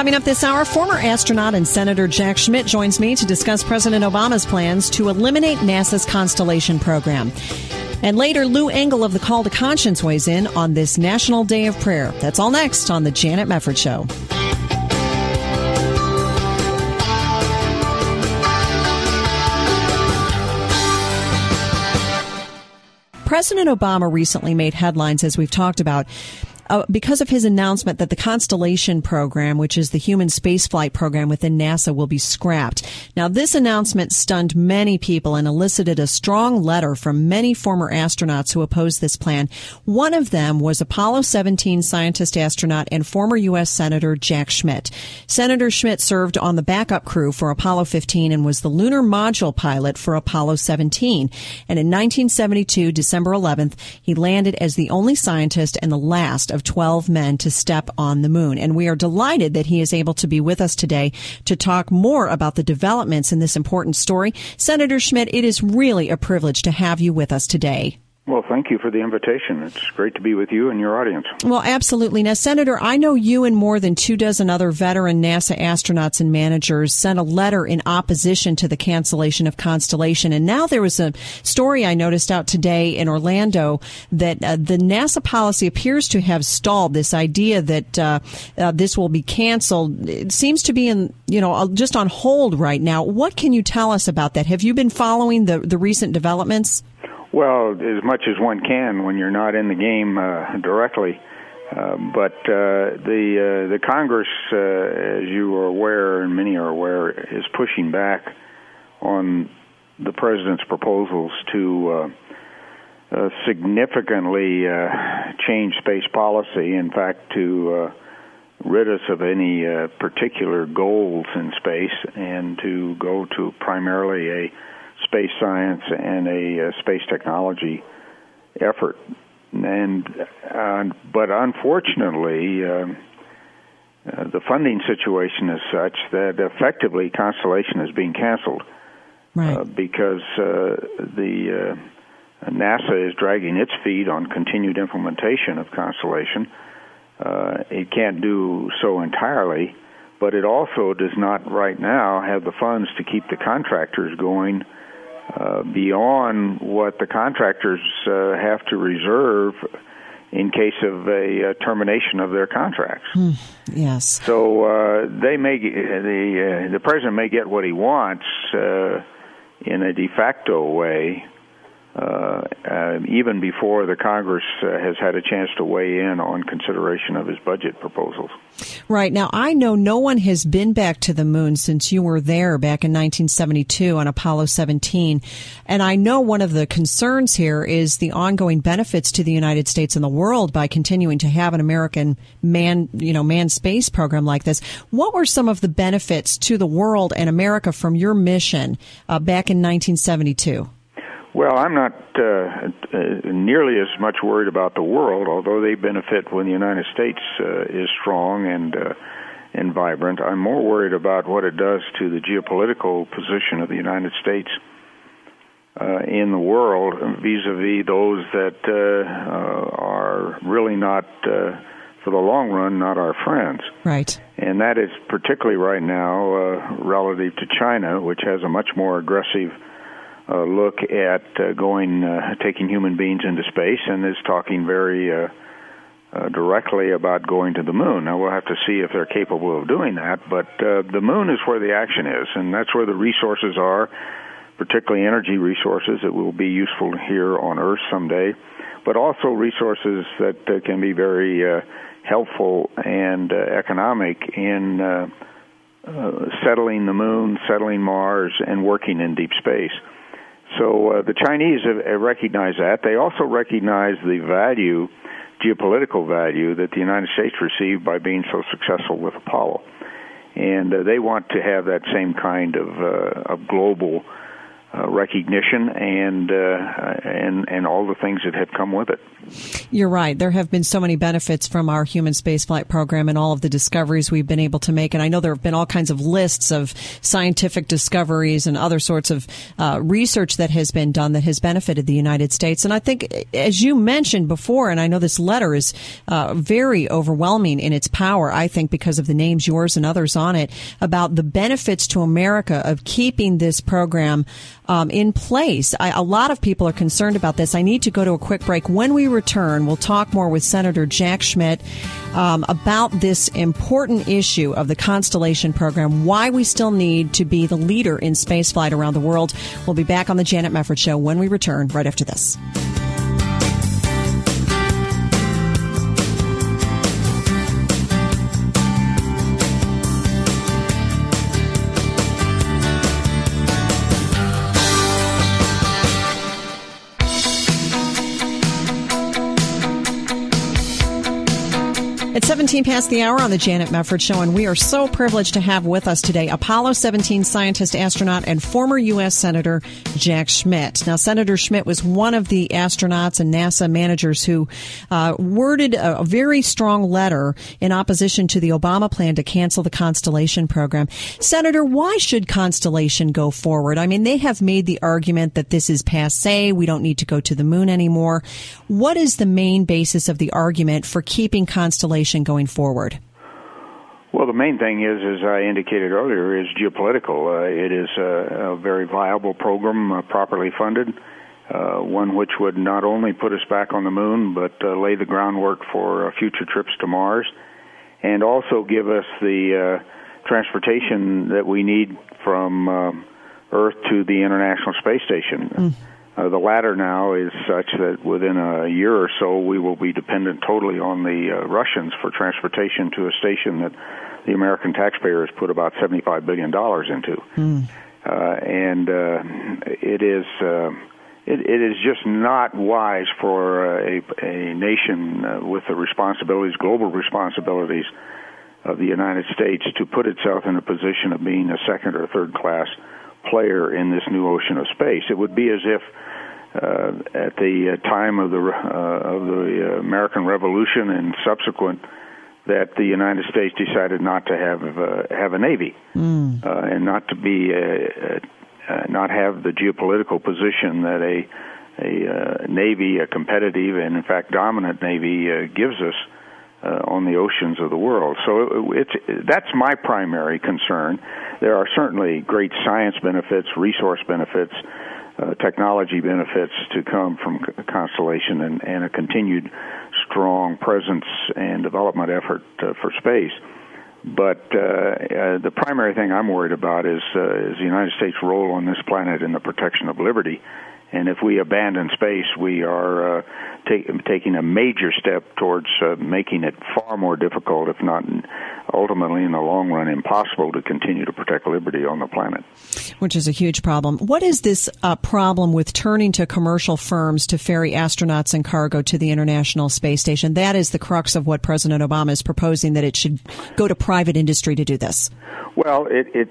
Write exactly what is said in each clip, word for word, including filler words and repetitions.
Coming up this hour, former astronaut and Senator Jack Schmitt joins me to discuss President Obama's plans to eliminate NASA's Constellation program. And later, Lou Engle of the Call to Conscience weighs in on this National Day of Prayer. That's all next on The Janet Mefford Show. President Obama recently made headlines, as we've talked about, Uh, because of his announcement that the Constellation program, which is the human spaceflight program within NASA, will be scrapped. Now, this announcement stunned many people and elicited a strong letter from many former astronauts who opposed this plan. One of them was Apollo seventeen scientist, astronaut, and former U S Senator Jack Schmitt. Senator Schmitt served on the backup crew for Apollo fifteen and was the lunar module pilot for Apollo seventeen. And in nineteen seventy-two, December eleventh, he landed as the only scientist and the last of twelve men to step on the moon. And we are delighted that he is able to be with us today to talk more about the developments in this important story. Senator Schmitt, it is really a privilege to have you with us today. Well, thank you for the invitation. It's great to be with you and your audience. Well, absolutely. Now, Senator, I know you and more than two dozen other veteran NASA astronauts and managers sent a letter in opposition to the cancellation of Constellation. And now there was a story I noticed out today in Orlando that uh, the NASA policy appears to have stalled. This idea that uh, uh, this will be canceled, it seems to be in, you know, just on hold right now. What can you tell us about that? Have you been following the, the recent developments? Well, as much as one can when you're not in the game uh, directly. Uh, but uh, the uh, the Congress, uh, as you are aware, and many are aware, is pushing back on the president's proposals to uh, uh, significantly uh, change space policy. In fact, to uh, rid us of any uh, particular goals in space and to go to primarily a space science and a uh, space technology effort. And uh, but unfortunately, uh, uh, the funding situation is such that effectively Constellation is being canceled, right? Uh, because uh, the uh, NASA is dragging its feet on continued implementation of Constellation. Uh, it can't do so entirely, but it also does not right now have the funds to keep the contractors going Uh, beyond what the contractors uh, have to reserve in case of a uh, termination of their contracts. Mm, yes. So uh, they may the uh, the president may get what he wants uh, in a de facto way, uh, uh, even before the Congress uh, has had a chance to weigh in on consideration of his budget proposals. Right. Now, I know no one has been back to the moon since you were there back in nineteen seventy-two on Apollo seventeen. And I know one of the concerns here is the ongoing benefits to the United States and the world by continuing to have an American man, you know, manned space program like this. What were some of the benefits to the world and America from your mission uh, back in nineteen seventy-two? Well, I'm not uh, uh, nearly as much worried about the world, although they benefit when the United States uh, is strong and uh, and vibrant. I'm more worried about what it does to the geopolitical position of the United States uh, in the world vis-a-vis those that uh, uh, are really not, uh, for the long run, not our friends. Right. And that is particularly right now uh, relative to China, which has a much more aggressive Uh, look at uh, going, uh, taking human beings into space, and is talking very uh, uh, directly about going to the moon. Now, we'll have to see if they're capable of doing that, but uh, the moon is where the action is, and that's where the resources are, particularly energy resources that will be useful here on Earth someday, but also resources that uh, can be very uh, helpful and uh, economic in uh, uh, settling the moon, settling Mars, and working in deep space. So uh, the Chinese have, have recognized that. They also recognize the value, geopolitical value, that the United States received by being so successful with Apollo. And uh, they want to have that same kind of, uh, of global uh, recognition and uh, and and all the things that have come with it. You're right. There have been so many benefits from our human spaceflight program and all of the discoveries we've been able to make. And I know there have been all kinds of lists of scientific discoveries and other sorts of uh, research that has been done that has benefited the United States. And I think, as you mentioned before, and I know this letter is uh, very overwhelming in its power, I think, because of the names, yours and others on it, about the benefits to America of keeping this program um, in place. I, a lot of people are concerned about this. I need to go to a quick break. When we return, we'll talk more with Senator Jack Schmitt um, about this important issue of the Constellation program, why we still need to be the leader in spaceflight around the world. We'll be back on the Janet Mefford Show when we return right after this. It's seventeen past the hour on the Janet Mefford Show, and we are so privileged to have with us today Apollo seventeen scientist, astronaut, and former U S Senator Jack Schmitt. Now, Senator Schmitt was one of the astronauts and NASA managers who uh, worded a, a very strong letter in opposition to the Obama plan to cancel the Constellation program. Senator, why should Constellation go forward? I mean, they have made the argument that this is passé, we don't need to go to the moon anymore. What is the main basis of the argument for keeping Constellation going forward? Well, the main thing is, as I indicated earlier, is geopolitical. Uh, it is a, a very viable program, uh, properly funded, uh, one which would not only put us back on the moon, but uh, lay the groundwork for uh, future trips to Mars, and also give us the uh, transportation that we need from uh, Earth to the International Space Station. Mm. Uh, the latter now is such that within a year or so we will be dependent totally on the uh, Russians for transportation to a station that the American taxpayer has put about seventy-five billion dollars into. Mm. Uh, and uh, it is uh, it, it is just not wise for a, a nation uh, with the responsibilities, global responsibilities of the United States, to put itself in a position of being a second or third class player in this new ocean of space. It would be as if uh, at the time of the uh, of the American Revolution and subsequent that the United States decided not to have uh, have a navy mm. uh, and not to be a, a, not have the geopolitical position that a a uh, navy, a competitive and in fact dominant navy, uh, gives us Uh, on the oceans of the world. So it's, that's my primary concern. There are certainly great science benefits, resource benefits, uh, technology benefits to come from Constellation and, and a continued strong presence and development effort uh, for space. But uh, uh, the primary thing I'm worried about is, uh, is the United States' role on this planet in the protection of liberty. And if we abandon space, we are uh, take, taking a major step towards uh, making it far more difficult, if not ultimately in the long run impossible, to continue to protect liberty on the planet. Which is a huge problem. What is this uh, problem with turning to commercial firms to ferry astronauts and cargo to the International Space Station? That is the crux of what President Obama is proposing, that it should go to private industry to do this. Well, it... it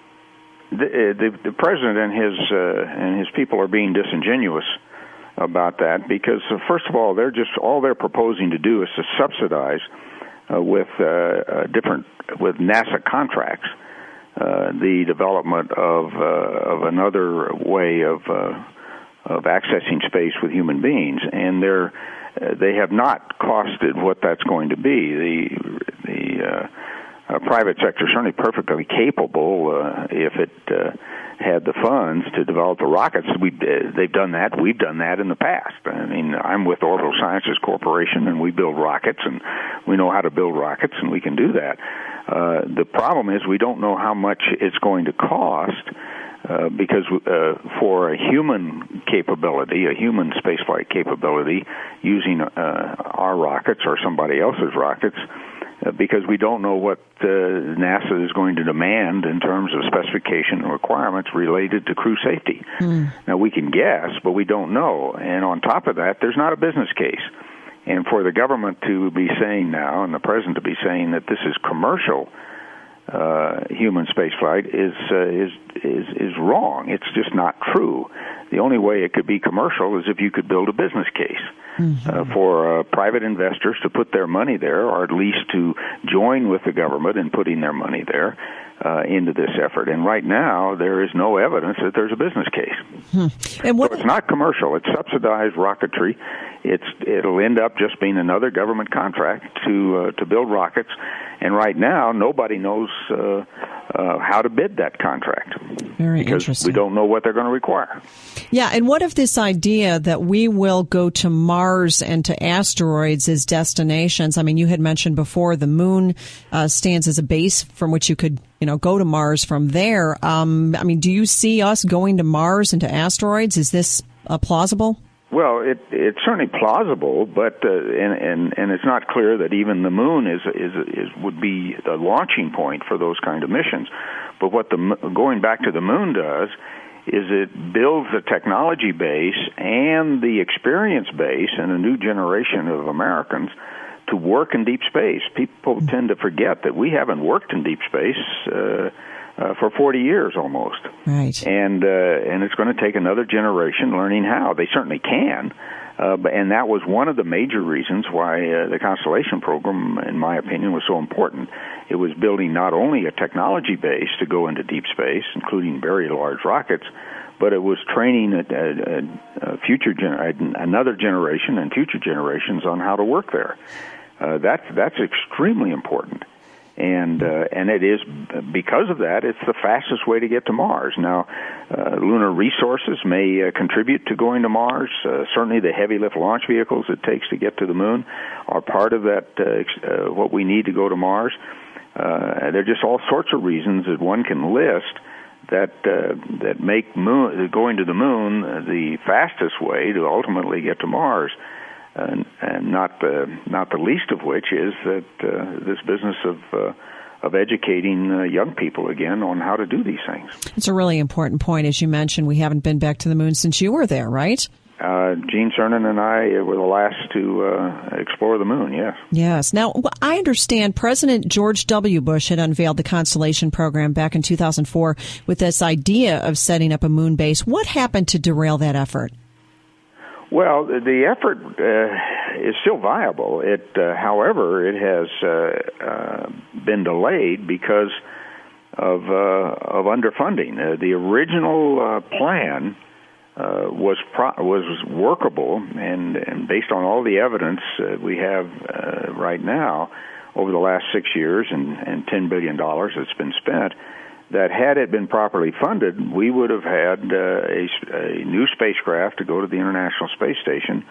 The, the, the president and his uh, and his people are being disingenuous about that because, uh, first of all, they're just all they're proposing to do is to subsidize uh, with uh, uh, different with NASA contracts uh, the development of uh, of another way of uh, of accessing space with human beings, and they're uh, they have not costed what that's going to be. The the uh, Uh, private sector certainly perfectly capable uh, if it uh, had the funds to develop the rockets. We uh, they've done that. We've done that in the past. I mean, I'm with Orbital Sciences Corporation, and we build rockets, and we know how to build rockets, and we can do that. Uh, the problem is we don't know how much it's going to cost. Uh, because uh, for a human capability, a human spaceflight capability, using uh, our rockets or somebody else's rockets, uh, because we don't know what uh, NASA is going to demand in terms of specification and requirements related to crew safety. Mm. Now, we can guess, but we don't know. And on top of that, there's not a business case. And for the government to be saying now, and the president to be saying that this is commercial Uh, human spaceflight is uh, is is is wrong. It's just not true. The only way it could be commercial is if you could build a business case mm-hmm. uh, for uh, private investors to put their money there, or at least to join with the government in putting their money there uh, into this effort. And right now, there is no evidence that there's a business case. Hmm. And what, so it's not commercial. It's subsidized rocketry. It's it'll end up just being another government contract to uh, to build rockets. And right now, nobody knows uh, uh, how to bid that contract. Very because interesting. We don't know what they're going to require. Yeah, and what if this idea that we will go to Mars and to asteroids as destinations? I mean, you had mentioned before the moon uh, stands as a base from which you could, you know, go to Mars from there. Um, I mean, do you see us going to Mars and to asteroids? Is this uh, plausible? Well, it, it's certainly plausible, but uh, and, and and it's not clear that even the moon is is is would be the launching point for those kind of missions. But what the going back to the moon does is it builds the technology base and the experience base in a new generation of Americans to work in deep space. People tend to forget that we haven't worked in deep space Uh, Uh, for forty years almost. Right. And uh, and it's going to take another generation learning how. They certainly can. Uh, but, and that was one of the major reasons why uh, the Constellation program, in my opinion, was so important. It was building not only a technology base to go into deep space, including very large rockets, but it was training a, a, a future gener- another generation and future generations on how to work there. Uh, that's that's extremely important. And uh, and it is, because of that, it's the fastest way to get to Mars. Now, uh, lunar resources may uh, contribute to going to Mars. Uh, certainly the heavy lift launch vehicles it takes to get to the moon are part of that, uh, uh, what we need to go to Mars. Uh, there are just all sorts of reasons that one can list that uh, that make moon, going to the moon the fastest way to ultimately get to Mars. And, and not the not the least of which is that uh, this business of uh, of educating uh, young people again on how to do these things. It's a really important point. As you mentioned, we haven't been back to the moon since you were there, right? Uh, Gene Cernan and I were the last to uh, explore the moon, yes. Yes. Now, I understand President George W. Bush had unveiled the Constellation program back in two thousand four with this idea of setting up a moon base. What happened to derail that effort? Well, the effort uh, is still viable. It, uh, however, it has uh, uh, been delayed because of uh, of underfunding. Uh, the original uh, plan uh, was pro- was workable, and, and based on all the evidence uh, we have uh, right now over the last six years and, and ten billion dollars that's been spent, that had it been properly funded, we would have had uh, a, a new spacecraft to go to the International Space Station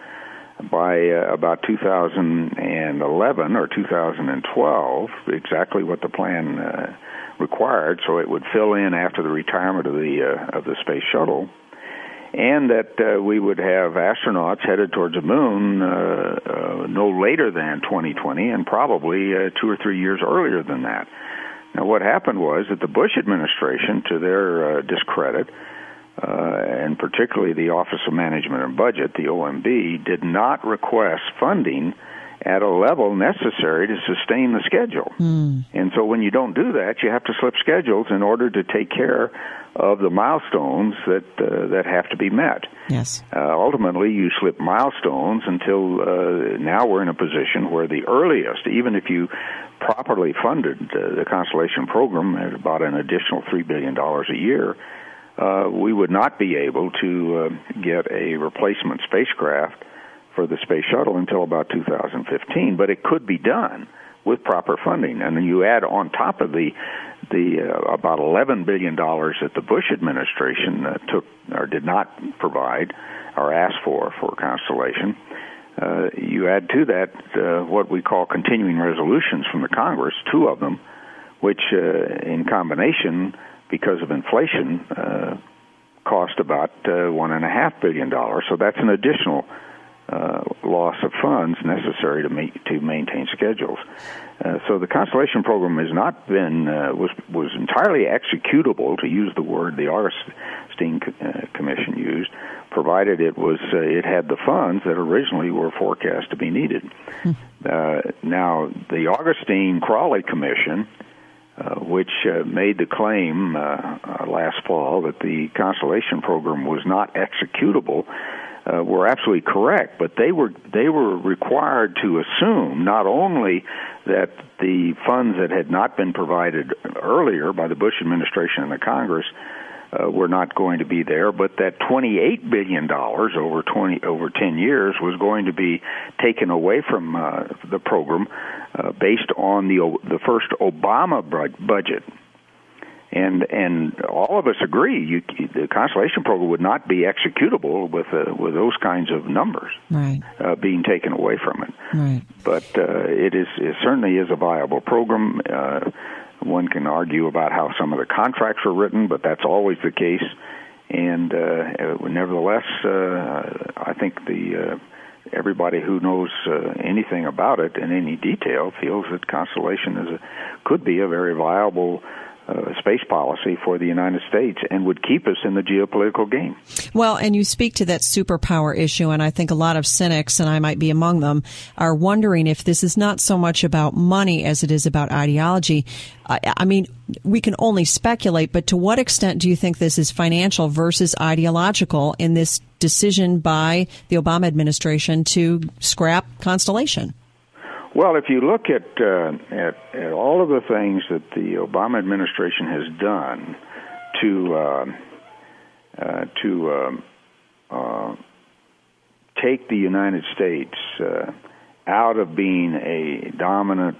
by uh, about two thousand eleven or two thousand twelve, exactly what the plan uh, required, so it would fill in after the retirement of the uh, of the space shuttle, and that uh, we would have astronauts headed towards the moon uh, uh, no later than twenty twenty, and probably uh, two or three years earlier than that. Now, what happened was that the Bush administration, to their uh, discredit, uh, and particularly the Office of Management and Budget, the O M B, did not request funding at a level necessary to sustain the schedule. Mm. And so when you don't do that, you have to slip schedules in order to take care of the milestones that uh, that have to be met. Yes. Uh, ultimately, you slip milestones until uh, now we're in a position where the earliest, even if you properly funded uh, the Constellation program at about an additional three billion dollars a year, uh, we would not be able to uh, get a replacement spacecraft for the space shuttle until about two thousand fifteen, but it could be done with proper funding. And then you add on top of the the uh, about eleven billion dollars that the Bush administration uh, took or did not provide or ask for for Constellation, uh, you add to that uh, what we call continuing resolutions from the Congress, two of them, which uh, in combination, because of inflation, uh, cost about uh, one and a half billion dollars. So that's an additional Uh, loss of funds necessary to ma- to maintain schedules. Uh, so the Constellation program has not been uh, was was entirely executable, to use the word the Augustine Co- uh, Commission used, provided it was uh, it had the funds that originally were forecast to be needed. Hmm. Uh, now the Augustine Crawley Commission uh, which uh, made the claim uh, uh, last fall that the Constellation program was not executable, uh, were absolutely correct. But they were they were required to assume not only that the funds that had not been provided earlier by the Bush administration and the Congress Uh, were not going to be there, but that twenty-eight billion dollars over twenty over ten years was going to be taken away from uh, the program uh, based on the the first Obama budget. And and all of us agree, you, the Constellation program would not be executable with uh, with those kinds of numbers right. uh, being taken away from it. Right. But uh, it is it certainly is a viable program. Uh, One can argue about how some of the contracts were written, but that's always the case. And uh, nevertheless, uh, I think the uh, everybody who knows uh, anything about it in any detail feels that Constellation is a, could be a very viable uh, space policy for the United States and would keep us in the geopolitical game. Well, and you speak to that superpower issue, and I think a lot of cynics, and I might be among them, are wondering if this is not so much about money as it is about ideology. I, I mean, we can only speculate, but to what extent do you think this is financial versus ideological in this decision by the Obama administration to scrap Constellation? Well, if you look at, uh, at at all of the things that the Obama administration has done to uh, uh, to um, uh, take the United States uh, out of being a dominant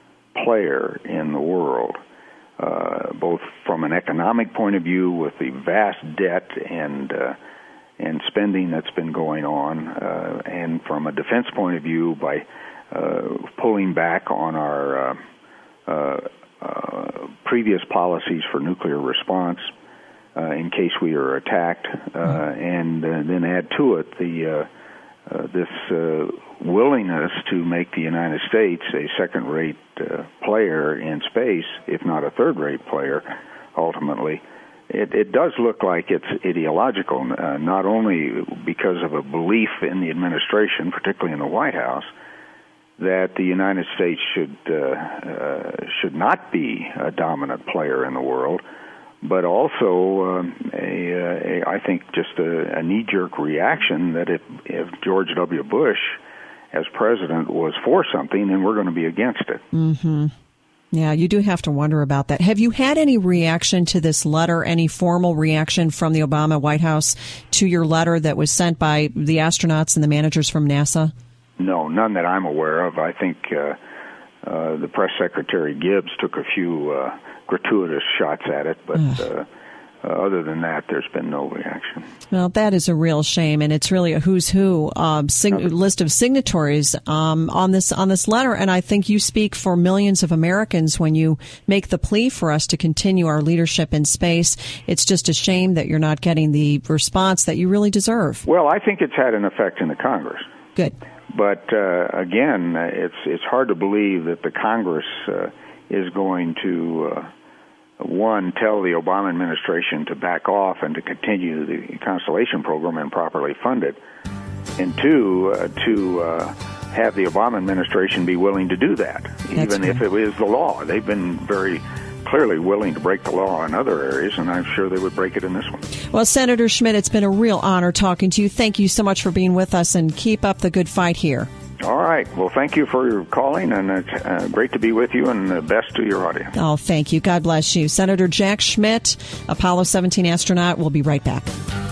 player in the world, uh, both from an economic point of view with the vast debt and uh, and spending that's been going on, uh, and from a defense point of view by Uh, pulling back on our uh, uh, uh, previous policies for nuclear response uh, in case we are attacked, uh, and uh, then add to it the uh, uh, this uh, willingness to make the United States a second-rate uh, player in space, if not a third-rate player, ultimately. It, it does look like it's ideological, uh, not only because of a belief in the administration, particularly in the White House, that the United States should uh, uh, should not be a dominant player in the world, but also um, a, a I think just a, a knee-jerk reaction that if, if George W. Bush, as president, was for something, then we're going to be against it. Mm-hmm. Yeah, you do have to wonder about that. Have you had any reaction to this letter, any formal reaction from the Obama White House to your letter that was sent by the astronauts and the managers from NASA? No, none that I'm aware of. I think uh, uh, the press secretary Gibbs took a few uh, gratuitous shots at it, but uh, uh, other than that, there's been no reaction. Well, that is a real shame, and it's really a who's who um, sig- list of signatories um, on this on this letter. And I think you speak for millions of Americans when you make the plea for us to continue our leadership in space. It's just a shame that you're not getting the response that you really deserve. Well, I think it's had an effect in the Congress. Good. But uh, again, it's it's hard to believe that the Congress uh, is going to, uh, one, tell the Obama administration to back off and to continue the Constellation program and properly fund it, and two, uh, to uh, have the Obama administration be willing to do that, That's even right. if it is the law. They've been very clearly willing to break the law in other areas, and I'm sure they would break it in this one. Well, Senator Schmitt, it's been a real honor talking to you. Thank you so much for being with us, and keep up the good fight here. All right. Well, thank you for your calling, and it's uh, great to be with you, and the best to your audience. Oh, thank you. God bless you. Senator Jack Schmitt, Apollo seventeen astronaut. We'll be right back.